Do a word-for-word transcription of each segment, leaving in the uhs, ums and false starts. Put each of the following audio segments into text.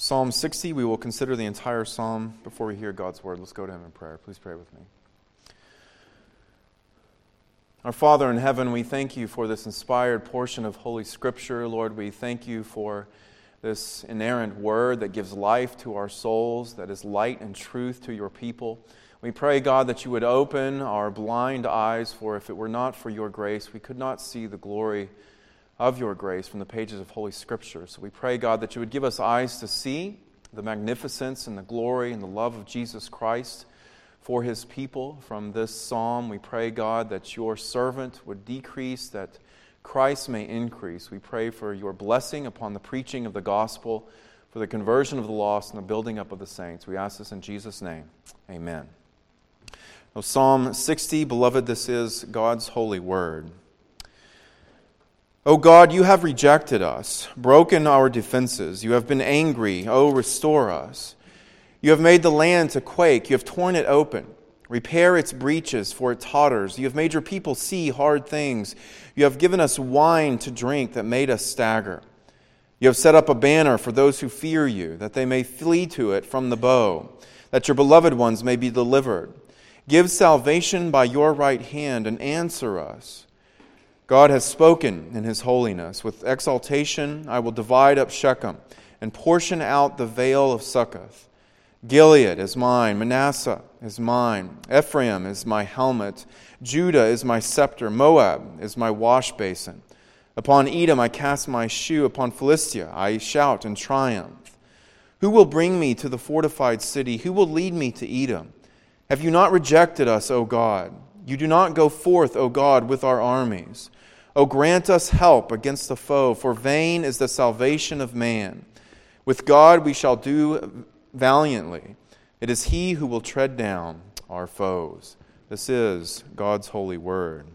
Psalm sixty, we will consider the entire psalm before we hear God's word. Let's go to him in prayer. Please pray with me. Our Father in heaven, we thank you for this inspired portion of Holy Scripture. Lord, we thank you for this inerrant word that gives life to our souls, that is light and truth to your people. We pray, God, that you would open our blind eyes, for if it were not for your grace, we could not see the glory of your grace from the pages of Holy Scripture. So we pray, God, that you would give us eyes to see the magnificence and the glory and the love of Jesus Christ for his people. From this psalm, we pray, God, that your servant would decrease, that Christ may increase. We pray for your blessing upon the preaching of the gospel, for the conversion of the lost and the building up of the saints. We ask this in Jesus' name. Amen. Now, Psalm sixty, beloved, this is God's holy word. O God, you have rejected us, broken our defenses. You have been angry. O restore us. You have made the land to quake. You have torn it open. Repair its breaches, for it totters. You have made your people see hard things. You have given us wine to drink that made us stagger. You have set up a banner for those who fear you, that they may flee to it from the bow, that your beloved ones may be delivered. Give salvation by your right hand and answer us. God has spoken in his holiness. With exaltation I will divide up Shechem and portion out the vale of Succoth. Gilead is mine, Manasseh is mine, Ephraim is my helmet, Judah is my scepter, Moab is my wash basin. Upon Edom I cast my shoe, upon Philistia I shout in triumph. Who will bring me to the fortified city? Who will lead me to Edom? Have you not rejected us, O God? You do not go forth, O God, with our armies. O grant us help against the foe, for vain is the salvation of man. With God we shall do valiantly. It is he who will tread down our foes. This is God's holy word.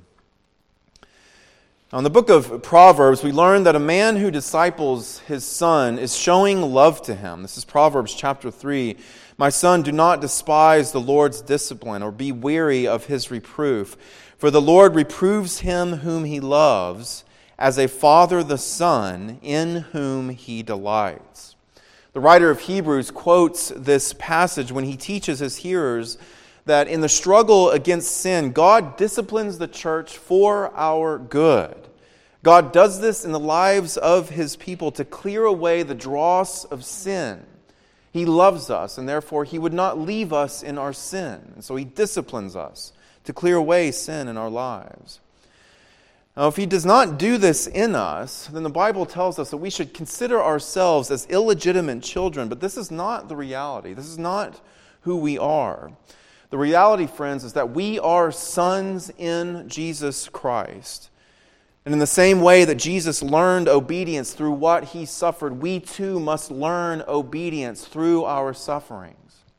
Now, in the book of Proverbs, we learn that a man who disciples his son is showing love to him. This is Proverbs chapter three. My son, do not despise the Lord's discipline or be weary of his reproof. For the Lord reproves him whom he loves, as a father the son in whom he delights. The writer of Hebrews quotes this passage when he teaches his hearers that in the struggle against sin, God disciplines the church for our good. God does this in the lives of his people to clear away the dross of sin. He loves us, and therefore he would not leave us in our sin. And so he disciplines us to clear away sin in our lives. Now, if he does not do this in us, then the Bible tells us that we should consider ourselves as illegitimate children. But this is not the reality. This is not who we are. The reality, friends, is that we are sons in Jesus Christ. And in the same way that Jesus learned obedience through what he suffered, we too must learn obedience through our sufferings.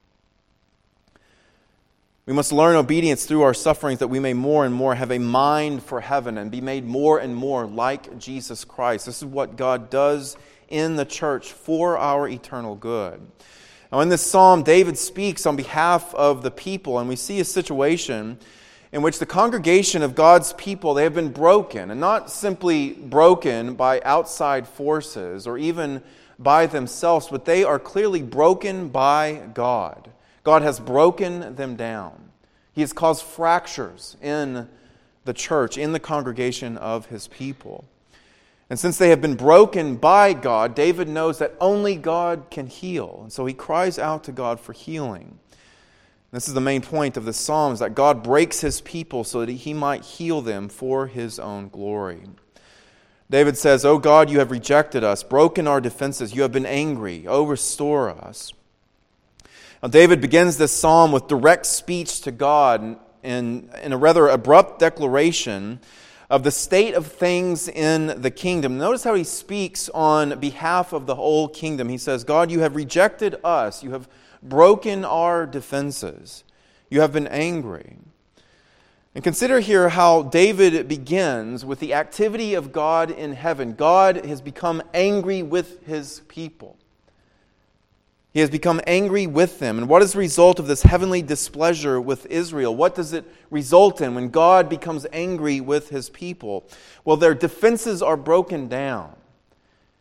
We must learn obedience through our sufferings that we may more and more have a mind for heaven and be made more and more like Jesus Christ. This is what God does in the church for our eternal good. Now, in this psalm, David speaks on behalf of the people, and we see a situation in which the congregation of God's people, they have been broken, and not simply broken by outside forces or even by themselves, but they are clearly broken by God. God has broken them down. He has caused fractures in the church, in the congregation of his people. And since they have been broken by God, David knows that only God can heal. And so he cries out to God for healing. This is the main point of this psalm, is that God breaks his people so that he might heal them for his own glory. David says, O God, you have rejected us, broken our defenses. You have been angry. O restore us. Now, David begins this psalm with direct speech to God in, in a rather abrupt declaration of the state of things in the kingdom. Notice how he speaks on behalf of the whole kingdom. He says, God, you have rejected us. You have broken our defenses. You have been angry. And consider here how David begins with the activity of God in heaven. God has become angry with his people. He has become angry with them. And what is the result of this heavenly displeasure with Israel? What does it result in when God becomes angry with his people? Well, their defenses are broken down.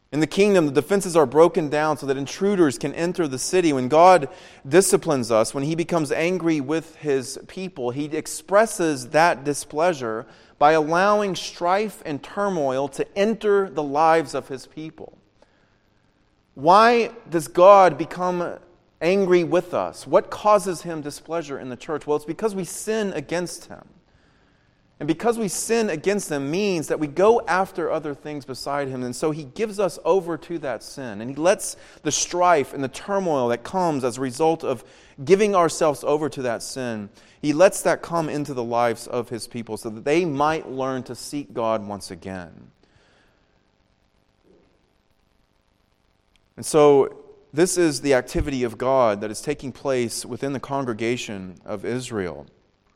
In the kingdom, the defenses are broken down so that intruders can enter the city. When God disciplines us, when He becomes angry with His people, He expresses that displeasure by allowing strife and turmoil to enter the lives of His people. Why does God become angry with us? What causes Him displeasure in the church? Well, it's because we sin against Him. And because we sin against Him means that we go after other things beside Him. And so He gives us over to that sin. And He lets the strife and the turmoil that comes as a result of giving ourselves over to that sin, He lets that come into the lives of His people so that they might learn to seek God once again. And so this is the activity of God that is taking place within the congregation of Israel.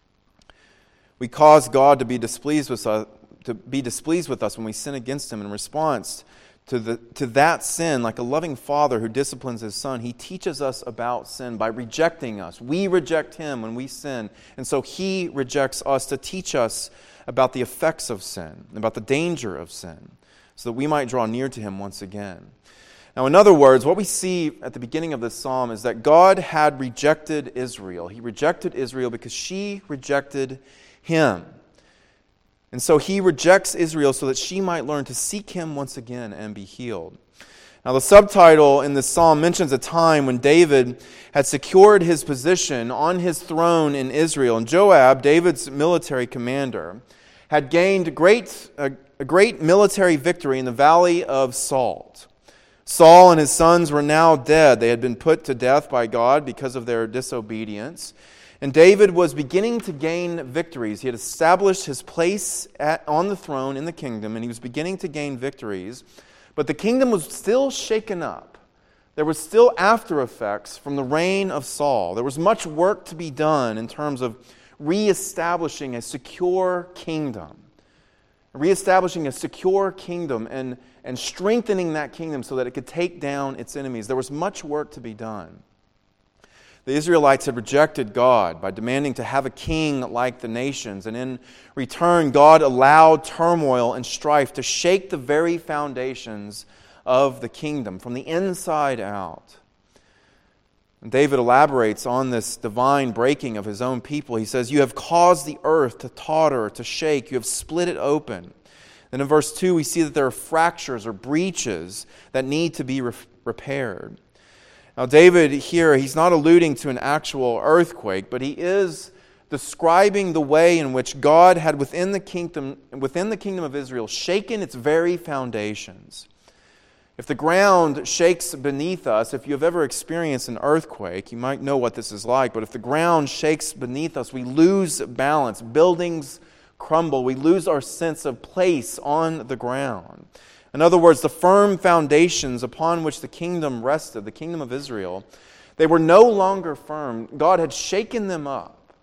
We cause God to be displeased with us, to be displeased with us when we sin against Him. In response to the to that sin, like a loving father who disciplines his son, He teaches us about sin by rejecting us. We reject Him when we sin, and so He rejects us to teach us about the effects of sin, about the danger of sin, so that we might draw near to Him once again. Now, in other words, what we see at the beginning of this psalm is that God had rejected Israel. He rejected Israel because she rejected Him. And so He rejects Israel so that she might learn to seek Him once again and be healed. Now, the subtitle in this psalm mentions a time when David had secured his position on his throne in Israel. And Joab, David's military commander, had gained great, a, a great military victory in the Valley of Salt. Saul and his sons were now dead. They had been put to death by God because of their disobedience. And David was beginning to gain victories. He had established his place at, on the throne in the kingdom, and he was beginning to gain victories. But the kingdom was still shaken up. There was still after effects from the reign of Saul. There was much work to be done in terms of reestablishing a secure kingdom. Reestablishing a secure kingdom and, and strengthening that kingdom so that it could take down its enemies. There was much work to be done. The Israelites had rejected God by demanding to have a king like the nations. And in return, God allowed turmoil and strife to shake the very foundations of the kingdom from the inside out. And David elaborates on this divine breaking of his own people. He says, "You have caused the earth to totter, to shake. You have split it open." Then in verse two, we see that there are fractures or breaches that need to be re- repaired. Now, David here, he's not alluding to an actual earthquake, but he is describing the way in which God had within the kingdom, within the kingdom of Israel shaken its very foundations. If the ground shakes beneath us, if you have ever experienced an earthquake, you might know what this is like, but if the ground shakes beneath us, we lose balance. Buildings crumble. We lose our sense of place on the ground. In other words, the firm foundations upon which the kingdom rested, the kingdom of Israel, they were no longer firm. God had shaken them up.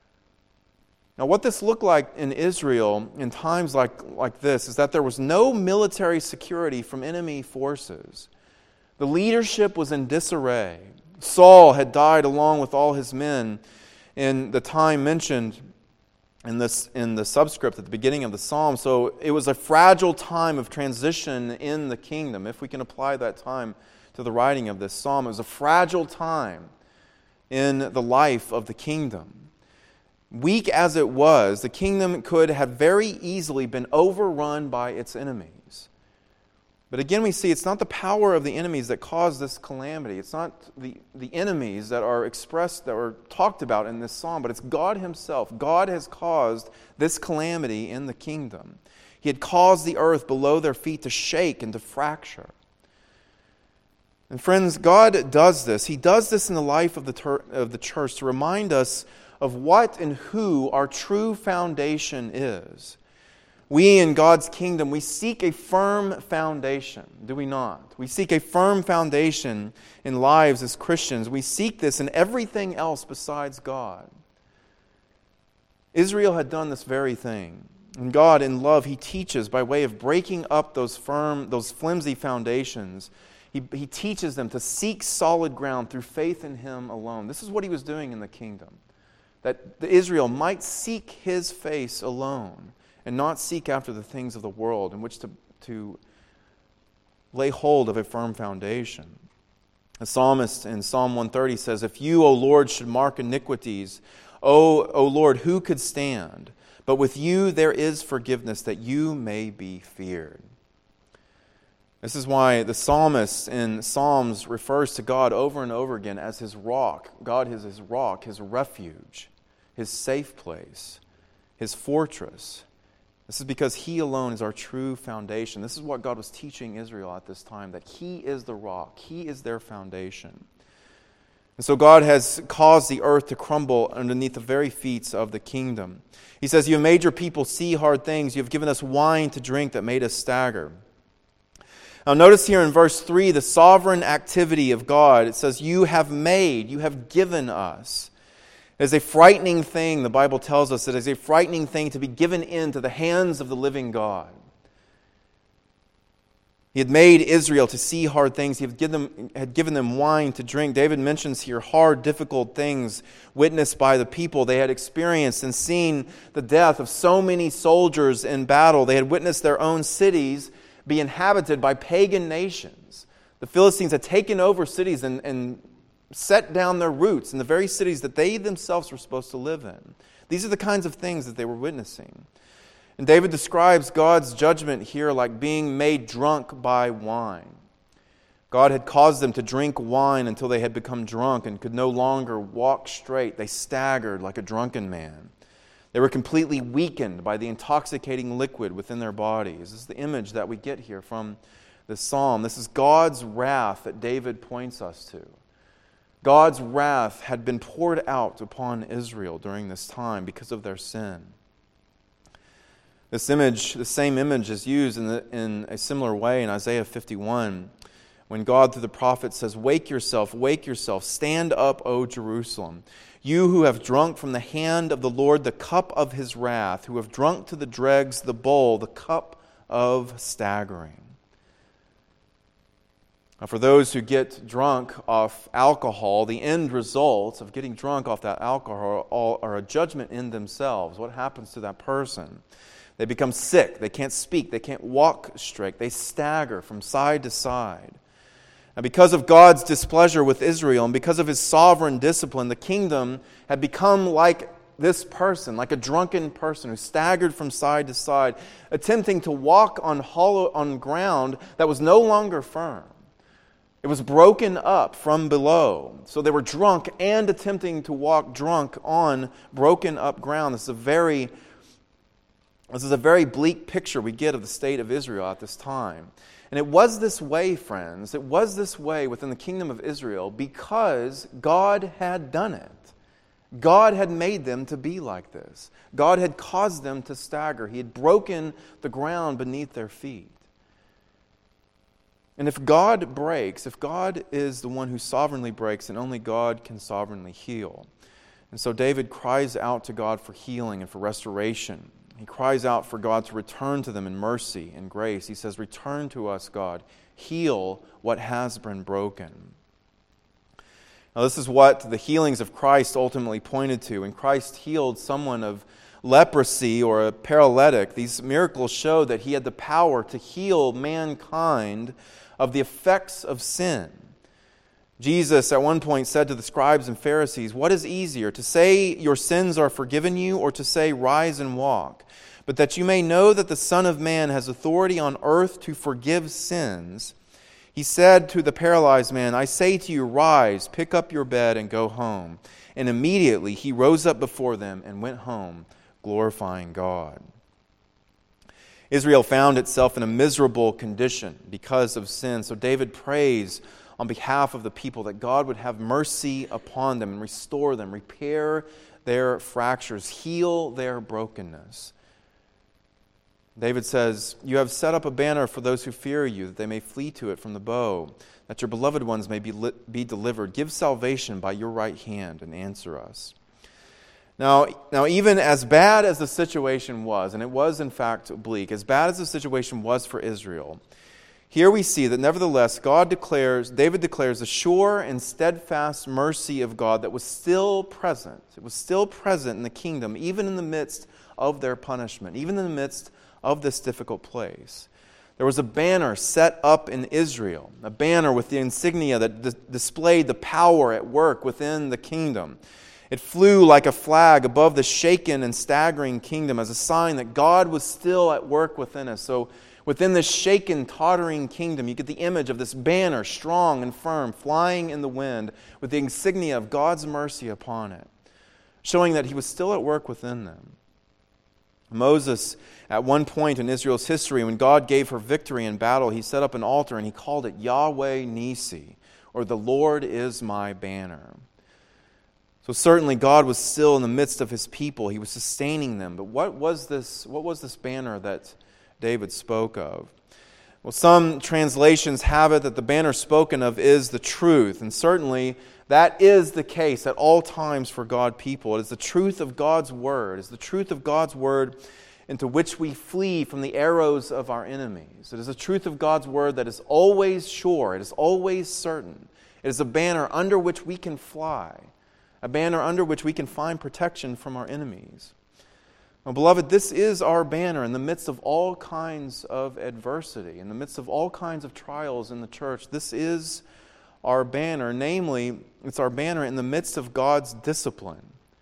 Now, what this looked like in Israel in times like, like this is that there was no military security from enemy forces. The leadership was in disarray. Saul had died along with all his men in the time mentioned in this in the subscript at the beginning of the psalm. So it was a fragile time of transition in the kingdom. If we can apply that time to the writing of this psalm, it was a fragile time in the life of the kingdom. Weak as it was, the kingdom could have very easily been overrun by its enemies. But again, we see it's not the power of the enemies that caused this calamity. It's not the, the enemies that are expressed, that are talked about in this psalm, but it's God Himself. God has caused this calamity in the kingdom. He had caused the earth below their feet to shake and to fracture. And friends, God does this. He does this in the life of the, ter- of the church to remind us of what and who our true foundation is. We in God's kingdom, we seek a firm foundation, do we not? We seek a firm foundation in lives as Christians. We seek this in everything else besides God. Israel had done this very thing. And God, in love, He teaches by way of breaking up those firm, those flimsy foundations. He, he teaches them to seek solid ground through faith in Him alone. This is what He was doing in the kingdom. That the Israel might seek His face alone and not seek after the things of the world in which to, to lay hold of a firm foundation. The psalmist in Psalm one thirty says, "If you, O Lord, should mark iniquities, O, O Lord, who could stand? But with you there is forgiveness, that you may be feared." This is why the psalmist in Psalms refers to God over and over again as his rock. God is his rock, his refuge, his safe place, his fortress. This is because He alone is our true foundation. This is what God was teaching Israel at this time, that He is the rock. He is their foundation. And so God has caused the earth to crumble underneath the very feet of the kingdom. He says, "You have made your people see hard things. You have given us wine to drink that made us stagger." Now notice here in verse three, the sovereign activity of God. It says, "You have made, you have given us." It is a frightening thing, the Bible tells us, it is a frightening thing to be given into the hands of the living God. He had made Israel to see hard things. He had given them, had given them wine to drink. David mentions here hard, difficult things witnessed by the people. They had experienced and seen the death of so many soldiers in battle. They had witnessed their own cities be inhabited by pagan nations. The Philistines had taken over cities and, and set down their roots in the very cities that they themselves were supposed to live in. These are the kinds of things that they were witnessing. And David describes God's judgment here like being made drunk by wine. God had caused them to drink wine until they had become drunk and could no longer walk straight. They staggered like a drunken man. They were completely weakened by the intoxicating liquid within their bodies. This is the image that we get here from this psalm. This is God's wrath that David points us to. God's wrath had been poured out upon Israel during this time because of their sin. This image, the same image, is used in, the, in a similar way in Isaiah fifty-one, when God through the prophet says, "Wake yourself, wake yourself, stand up, O Jerusalem, you who have drunk from the hand of the Lord the cup of His wrath, who have drunk to the dregs the bowl, the cup of staggering." Now, for those who get drunk off alcohol, the end result of getting drunk off that alcohol are a judgment in themselves. What happens to that person? They become sick. They can't speak. They can't walk straight. They stagger from side to side. And because of God's displeasure with Israel and because of His sovereign discipline, the kingdom had become like this person, like a drunken person who staggered from side to side, attempting to walk on hollow on ground that was no longer firm. It was broken up from below. So they were drunk and attempting to walk drunk on broken up ground. This is a very, this is a very bleak picture we get of the state of Israel at this time. And it was this way, friends, it was this way within the kingdom of Israel because God had done it. God had made them to be like this. God had caused them to stagger. He had broken the ground beneath their feet. And if God breaks, if God is the one who sovereignly breaks, then only God can sovereignly heal. And so David cries out to God for healing and for restoration. He cries out for God to return to them in mercy and grace. He says, "Return to us, God. Heal what has been broken." Now, this is what the healings of Christ ultimately pointed to. When Christ healed someone of leprosy or a paralytic, these miracles showed that He had the power to heal mankind of the effects of sin. Jesus at one point said to the scribes and Pharisees, "What is easier, to say your sins are forgiven you, or to say rise and walk? But that you may know that the Son of Man has authority on earth to forgive sins." He said to the paralyzed man, "I say to you, rise, pick up your bed and go home." And immediately he rose up before them and went home, glorifying God. Israel found itself in a miserable condition because of sin. So David prays on behalf of the people that God would have mercy upon them and restore them, repair their fractures, heal their brokenness. David says, "You have set up a banner for those who fear you, that they may flee to it from the bow, that your beloved ones may be, li- be delivered. Give salvation by your right hand and answer us." Now, now, even as bad as the situation was, and it was in fact bleak, as bad as the situation was for Israel, here we see that nevertheless God declares, David declares the sure and steadfast mercy of God that was still present. It was still present in the kingdom, even in the midst of their punishment, even in the midst of this difficult place. There was a banner set up in Israel, a banner with the insignia that d- displayed the power at work within the kingdom. It flew like a flag above the shaken and staggering kingdom as a sign that God was still at work within us. So within this shaken, tottering kingdom, you get the image of this banner, strong and firm, flying in the wind with the insignia of God's mercy upon it, showing that He was still at work within them. Moses, at one point in Israel's history, when God gave her victory in battle, he set up an altar and he called it Yahweh Nisi, or the Lord is my banner. So certainly God was still in the midst of His people. He was sustaining them. But what was this, what was this banner that David spoke of? Well, some translations have it that the banner spoken of is the truth. And certainly that is the case at all times for God's people. It is the truth of God's Word. It is the truth of God's Word into which we flee from the arrows of our enemies. It is the truth of God's Word that is always sure. It is always certain. It is a banner under which we can fly. A banner under which we can find protection from our enemies. Well, beloved, this is our banner in the midst of all kinds of adversity, in the midst of all kinds of trials in the church. This is our banner. Namely, it's our banner in the midst of God's discipline.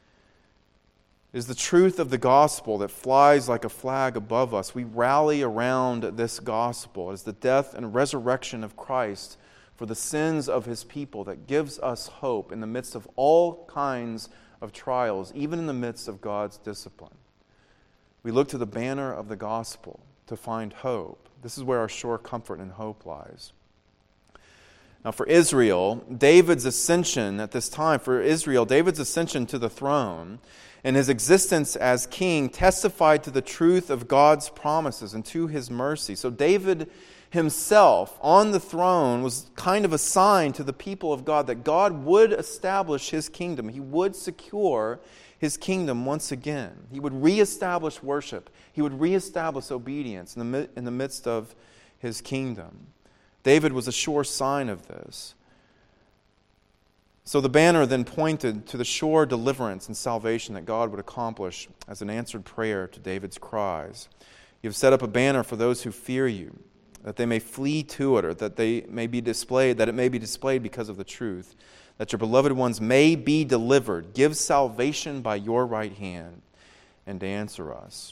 It is the truth of the gospel that flies like a flag above us. We rally around this gospel. It is the death and resurrection of Christ for the sins of His people that gives us hope in the midst of all kinds of trials, even in the midst of God's discipline. We look to the banner of the gospel to find hope. This is where our sure comfort and hope lies. Now for Israel, David's ascension at this time, for Israel, David's ascension to the throne and his existence as king testified to the truth of God's promises and to His mercy. So David himself on the throne was kind of a sign to the people of God that God would establish His kingdom. He would secure His kingdom once again. He would reestablish worship. He would reestablish obedience in the, in the midst of His kingdom. David was a sure sign of this. So the banner then pointed to the sure deliverance and salvation that God would accomplish as an answered prayer to David's cries. You have set up a banner for those who fear You, that they may flee to it, or that they may be displayed, that it may be displayed because of the truth, that Your beloved ones may be delivered. Give salvation by Your right hand, and answer us.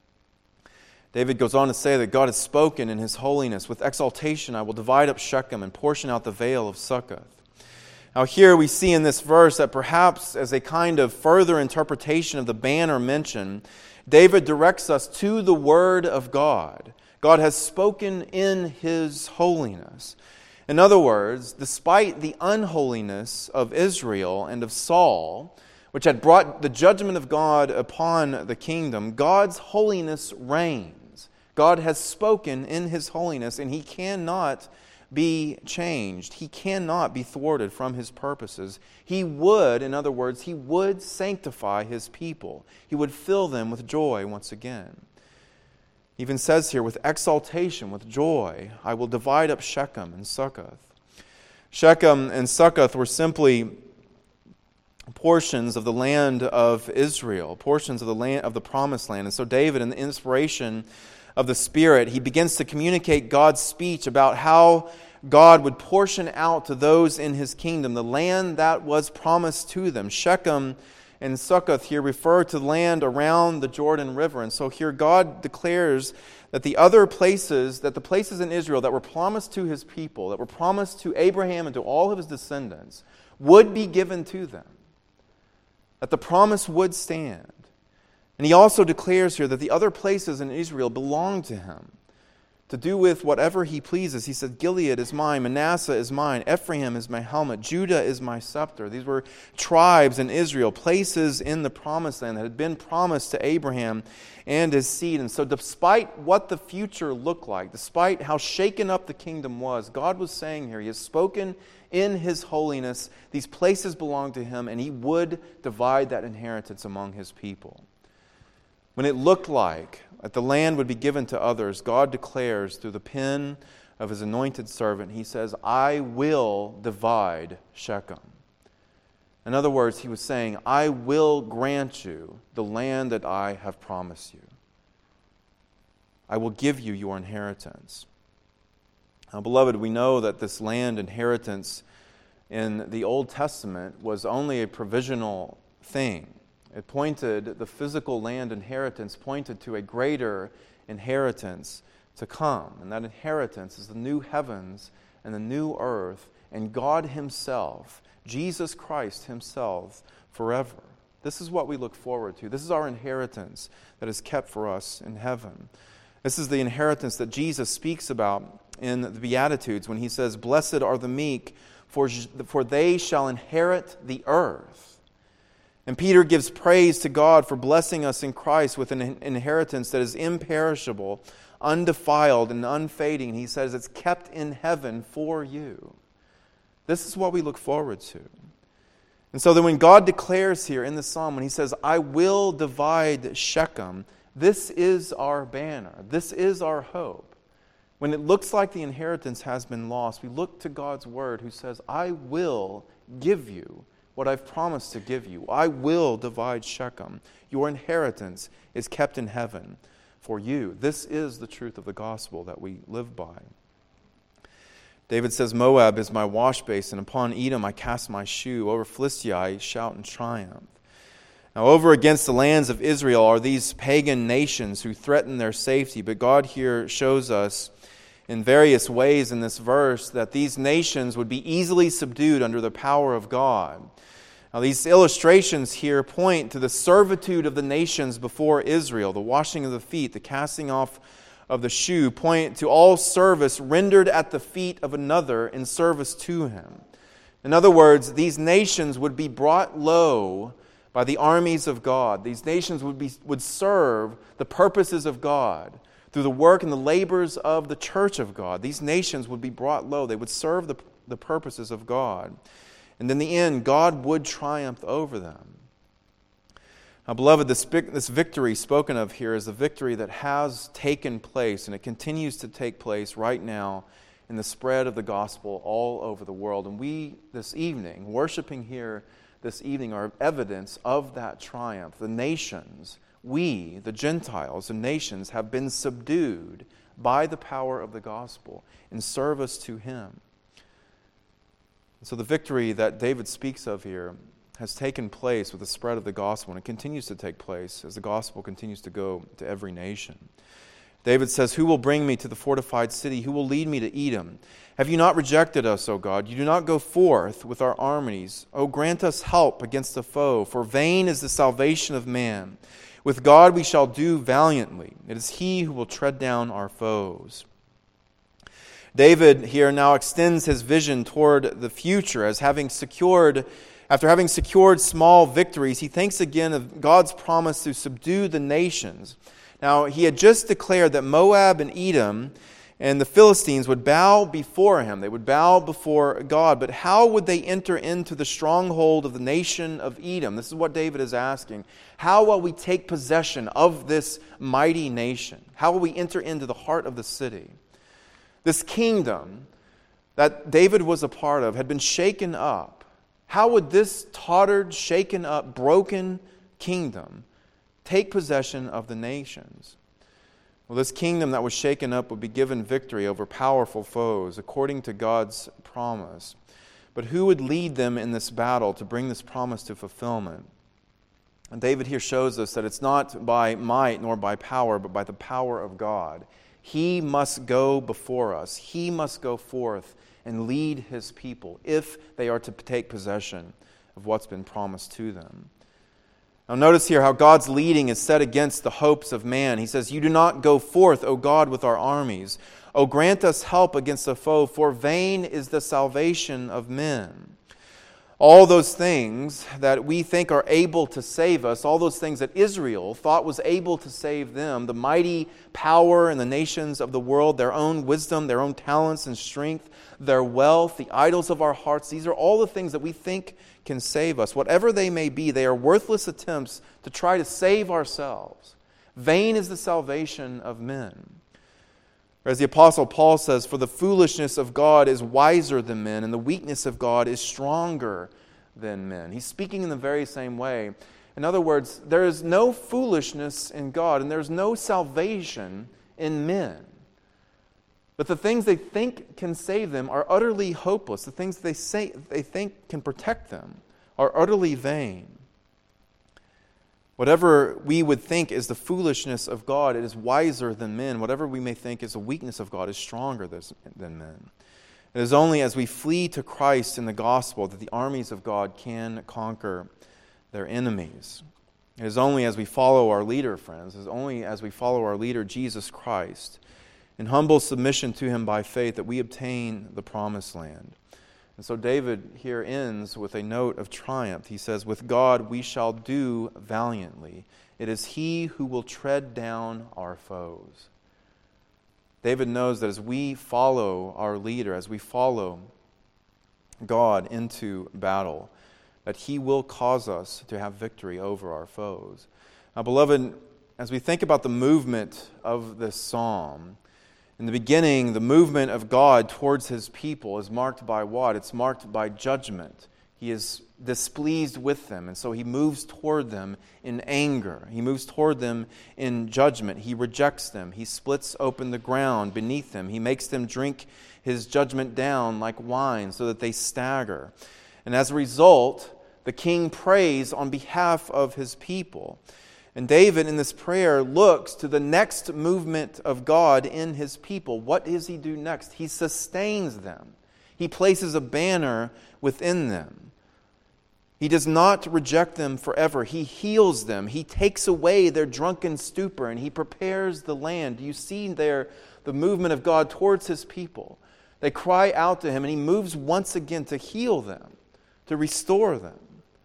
David goes on to say that God has spoken in His holiness. With exaltation I will divide up Shechem and portion out the vale of Succoth. Now here we see in this verse that perhaps as a kind of further interpretation of the banner mentioned, David directs us to the Word of God. God has spoken in His holiness. In other words, despite the unholiness of Israel and of Saul, which had brought the judgment of God upon the kingdom, God's holiness reigns. God has spoken in His holiness, and He cannot be changed. He cannot be thwarted from His purposes. He would, in other words, He would sanctify His people. He would fill them with joy once again. He even says here, with exaltation, with joy, I will divide up Shechem and Succoth. Shechem and Succoth were simply portions of the land of Israel, portions of the land of the promised land. And so David, in the inspiration of the Spirit, he begins to communicate God's speech about how God would portion out to those in His kingdom the land that was promised to them. Shechem and Succoth here refer to land around the Jordan River. And so here God declares that the other places, that the places in Israel that were promised to His people, that were promised to Abraham and to all of his descendants, would be given to them. That the promise would stand. And He also declares here that the other places in Israel belong to Him, to do with whatever He pleases. He said, Gilead is mine, Manasseh is mine, Ephraim is my helmet, Judah is my scepter. These were tribes in Israel, places in the promised land that had been promised to Abraham and his seed. And so despite what the future looked like, despite how shaken up the kingdom was, God was saying here, He has spoken in His holiness, these places belong to Him, and He would divide that inheritance among His people. When it looked like that the land would be given to others, God declares through the pen of His anointed servant, He says, I will divide Shechem. In other words, He was saying, I will grant you the land that I have promised you. I will give you your inheritance. Now, beloved, we know that this land inheritance in the Old Testament was only a provisional thing. It pointed, the physical land inheritance pointed to a greater inheritance to come. And that inheritance is the new heavens and the new earth and God Himself, Jesus Christ Himself, forever. This is what we look forward to. This is our inheritance that is kept for us in heaven. This is the inheritance that Jesus speaks about in the Beatitudes when He says, "Blessed are the meek, for, for they shall inherit the earth." And Peter gives praise to God for blessing us in Christ with an inheritance that is imperishable, undefiled, and unfading. He says it's kept in heaven for you. This is what we look forward to. And so that when God declares here in the psalm, when He says, "I will divide Shechem," this is our banner. This is our hope. When it looks like the inheritance has been lost, we look to God's word who says, "I will give you what I've promised to give you. I will divide Shechem. Your inheritance is kept in heaven for you." This is the truth of the gospel that we live by. David says, "Moab is my wash basin. Upon Edom I cast my shoe. Over Philistia I shout in triumph." Now, over against the lands of Israel are these pagan nations who threaten their safety. But God here shows us in various ways in this verse that these nations would be easily subdued under the power of God. Now, these illustrations here point to the servitude of the nations before Israel. The washing of the feet, the casting off of the shoe point to all service rendered at the feet of another in service to him. In other words, these nations would be brought low by the armies of God. These nations would be would serve the purposes of God through the work and the labors of the church of God. These nations would be brought low. They would serve the, the purposes of God. And in the end, God would triumph over them. Now, beloved, this, this victory spoken of here is a victory that has taken place, and it continues to take place right now in the spread of the gospel all over the world. And we, this evening, worshiping here this evening, are evidence of that triumph. The nations, we, the Gentiles and nations, have been subdued by the power of the gospel in service to Him. So the victory that David speaks of here has taken place with the spread of the gospel, and it continues to take place as the gospel continues to go to every nation. David says, "Who will bring me to the fortified city? Who will lead me to Edom? Have you not rejected us, O God? You do not go forth with our armies. O grant us help against the foe, for vain is the salvation of man. With God we shall do valiantly. It is He who will tread down our foes." David here now extends his vision toward the future as having secured, after having secured small victories, he thinks again of God's promise to subdue the nations. Now, he had just declared that Moab and Edom and the Philistines would bow before him. They would bow before God. But how would they enter into the stronghold of the nation of Edom? This is what David is asking. How will we take possession of this mighty nation? How will we enter into the heart of the city? This kingdom that David was a part of had been shaken up. How would this tottered, shaken up, broken kingdom take possession of the nations? Well, this kingdom that was shaken up would be given victory over powerful foes according to God's promise. But who would lead them in this battle to bring this promise to fulfillment? And David here shows us that it's not by might nor by power, but by the power of God. He must go before us. He must go forth and lead His people if they are to take possession of what's been promised to them. Now notice here how God's leading is set against the hopes of man. He says, "You do not go forth, O God, with our armies. O grant us help against the foe, for vain is the salvation of men." All those things that we think are able to save us, all those things that Israel thought was able to save them, the mighty power and the nations of the world, their own wisdom, their own talents and strength, their wealth, the idols of our hearts, these are all the things that we think can save us. Whatever they may be, they are worthless attempts to try to save ourselves. Vain is the salvation of men. As the Apostle Paul says, "For the foolishness of God is wiser than men, and the weakness of God is stronger than men." He's speaking in the very same way. In other words, there is no foolishness in God, and there's no salvation in men. But the things they think can save them are utterly hopeless. The things they say they think can protect them are utterly vain. Whatever we would think is the foolishness of God, it is wiser than men. Whatever we may think is the weakness of God is stronger than men. It is only as we flee to Christ in the gospel that the armies of God can conquer their enemies. It is only as we follow our leader, friends, it is only as we follow our leader, Jesus Christ, in humble submission to Him by faith, that we obtain the promised land. And so David here ends with a note of triumph. He says, "With God we shall do valiantly. It is He who will tread down our foes." David knows that as we follow our leader, as we follow God into battle, that He will cause us to have victory over our foes. Now, beloved, as we think about the movement of this psalm, in the beginning, the movement of God towards His people is marked by what? It's marked by judgment. He is displeased with them, and so He moves toward them in anger. He moves toward them in judgment. He rejects them. He splits open the ground beneath them. He makes them drink His judgment down like wine so that they stagger. And as a result, the king prays on behalf of his people. And David, in this prayer, looks to the next movement of God in His people. What does He do next? He sustains them. He places a banner within them. He does not reject them forever. He heals them. He takes away their drunken stupor, and He prepares the land. Do you see there the movement of God towards His people? They cry out to Him, and He moves once again to heal them, to restore them.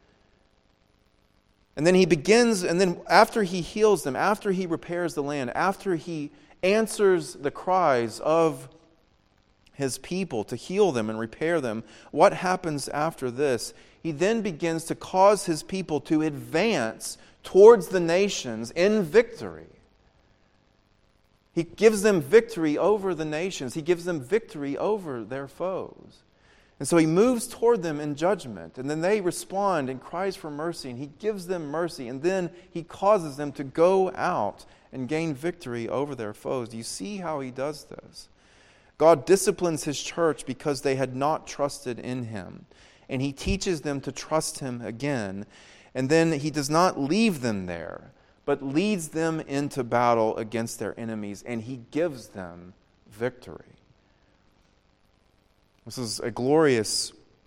And then He begins, and then after He heals them, after He repairs the land, after He answers the cries of His people to heal them and repair them, what happens after this? He then begins to cause His people to advance towards the nations in victory. He gives them victory over the nations. He gives them victory over their foes. And so He moves toward them in judgment, and then they respond and cries for mercy, and He gives them mercy, and then He causes them to go out and gain victory over their foes. Do you see how He does this? God disciplines His church because they had not trusted in Him, and He teaches them to trust Him again, and then He does not leave them there, but leads them into battle against their enemies, and He gives them victory. This is a glorious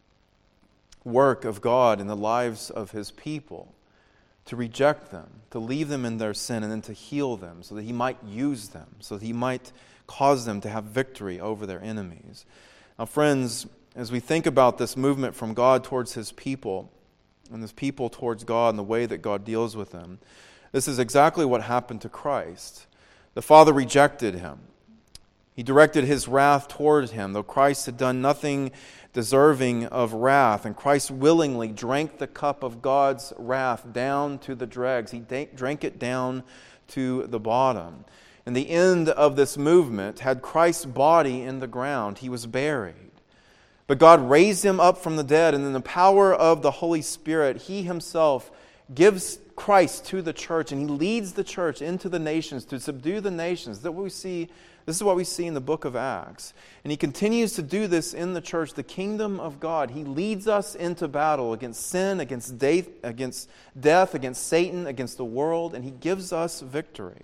work of God in the lives of His people, to reject them, to leave them in their sin, and then to heal them so that He might use them, so that He might cause them to have victory over their enemies. Now, friends, as we think about this movement from God towards His people, and this people towards God and the way that God deals with them, this is exactly what happened to Christ. The Father rejected Him. He directed His wrath toward Him, though Christ had done nothing deserving of wrath. And Christ willingly drank the cup of God's wrath down to the dregs. He drank it down to the bottom. And the end of this movement had Christ's body in the ground. He was buried. But God raised Him up from the dead, and in the power of the Holy Spirit, He Himself gives Christ to the church, and He leads the church into the nations to subdue the nations. That we see. This is what we see in the book of Acts. And He continues to do this in the church, the kingdom of God. He leads us into battle against sin, against death, against death, against Satan, against the world, and He gives us victory.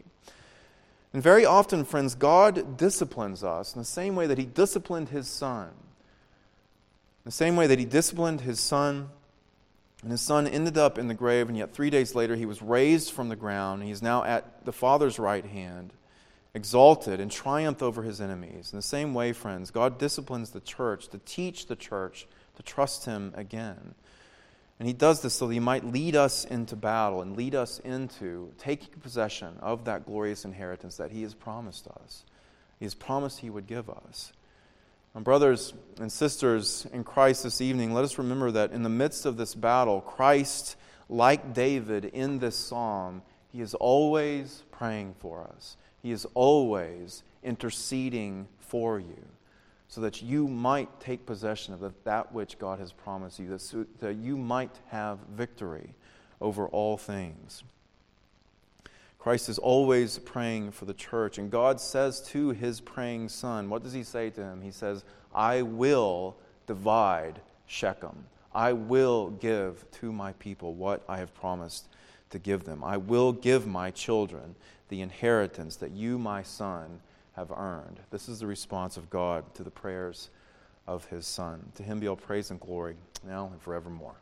And very often, friends, God disciplines us in the same way that He disciplined His Son. In the same way that He disciplined His Son, and His Son ended up in the grave, and yet three days later He was raised from the ground. He is now at the Father's right hand, exalted and triumphed over His enemies. In the same way, friends, God disciplines the church to teach the church to trust Him again. And He does this so that He might lead us into battle and lead us into taking possession of that glorious inheritance that He has promised us. He has promised He would give us. And brothers and sisters in Christ this evening, let us remember that in the midst of this battle, Christ, like David in this psalm, He is always praying for us. He is always interceding for you so that you might take possession of that which God has promised you, that you might have victory over all things. Christ is always praying for the church, and God says to his praying son, what does he say to him? He says, I will divide Shechem. I will give to my people what I have promised to give them. I will give my children the inheritance that you, my son, have earned. This is the response of God to the prayers of his Son. To him be all praise and glory, now and forevermore.